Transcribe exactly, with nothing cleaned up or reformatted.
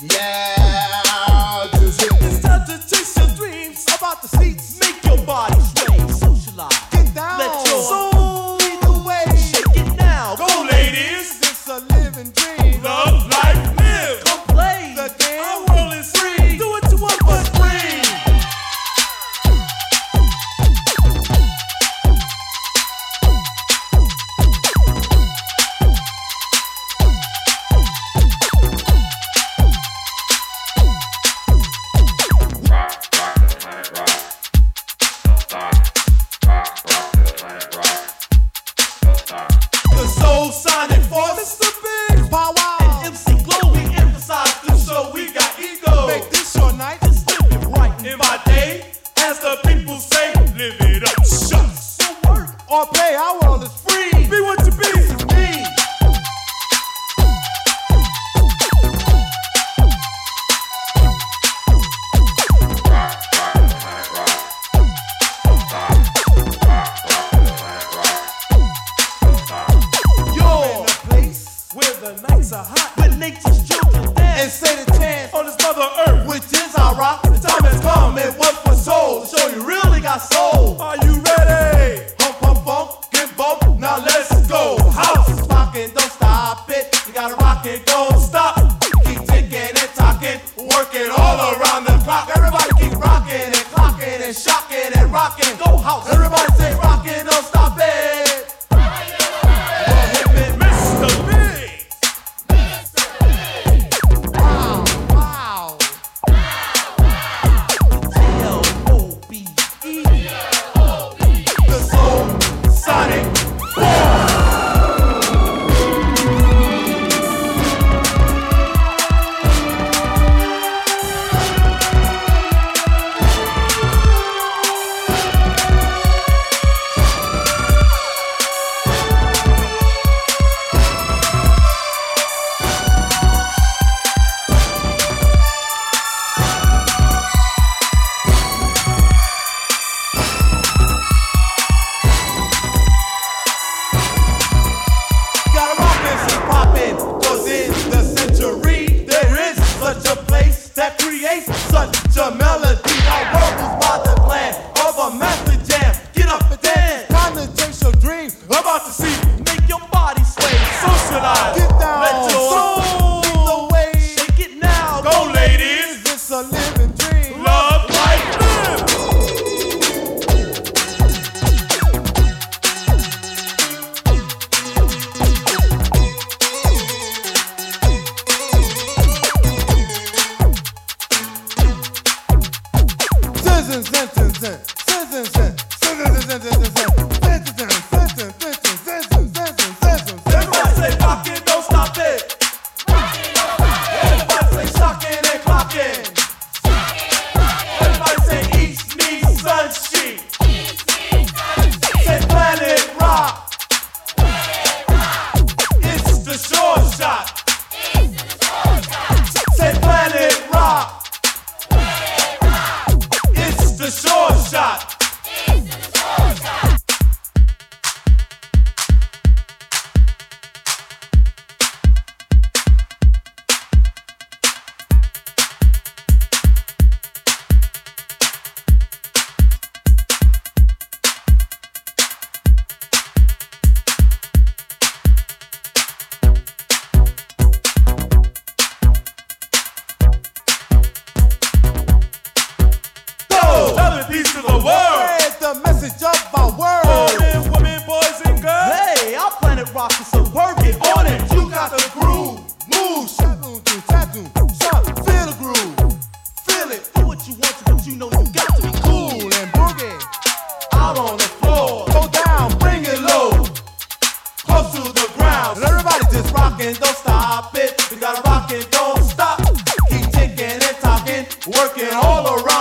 Yeah, just hit It's time to chase your dreams. about the seats. Make your body sway, socialize. Get down. Let your soul lead the way. Shake it now. Go, ladies. It's a living dream. Love, life, live. Come play. The game. Our world is free. Do what you want, but free. The soul sonic force. It's the big power. And M C Glow, we emphasize this show. So we got ego. Make this your night. Just live it right. In my day, as the people say, live it up. Shucks. So work. Or play. Our world is free. Be what you be. Me. You're in a place Where the nights are hot. Where nature's children and dance. say the chance, On this mother earth. which is our rock. The time has come and what for soul. Show you really got soul. Are you ready? Pump, pump, pump, get bump. Now let's go. House is rocking, don't stop it. You gotta rock it, don't stop. Keep ticking and talking, working all around the clock. Everybody keep rocking and clocking and shocking and rocking. Go house. Everybody say rocking, don't stop it. Mister Big. Wow, wow. T L O B E. The soul sonic. Gotta rock this and poppin', 'cause in the century there is such a place that creates such a melody. Our world is by the plan of a master jam. Get up and dance, time to chase your dream. About to see. Make your body sway. Socialize. Get down, Let your soul lead the way. Shake it now. Go, ladies. It's a living dream. Love, life, live. Citizens, citizens, citizens, citizens, citizens, Everybody say rock it, don't stop it. Everybody say shocking and clocking. Everybody say east, me, sun, she. Say planet rock. It's the short shot. Say planet rock. It's the short shot. Go. Tell the peace to the world. Spread the message of our world. Men, women, boys, and girls. Hey, our planet rock is so work it on it. You got the groove. Move. Shadow to tattoo. Shut. Feel the groove. Feel it. Do what you want to, but you know you got to be cool. Cool and boogie. Out on the floor. Go down. Bring it low. Close to the ground. And everybody just rockin'. Don't stop it. We gotta rock it. Don't stop. Keep ticking and talking. Working all around.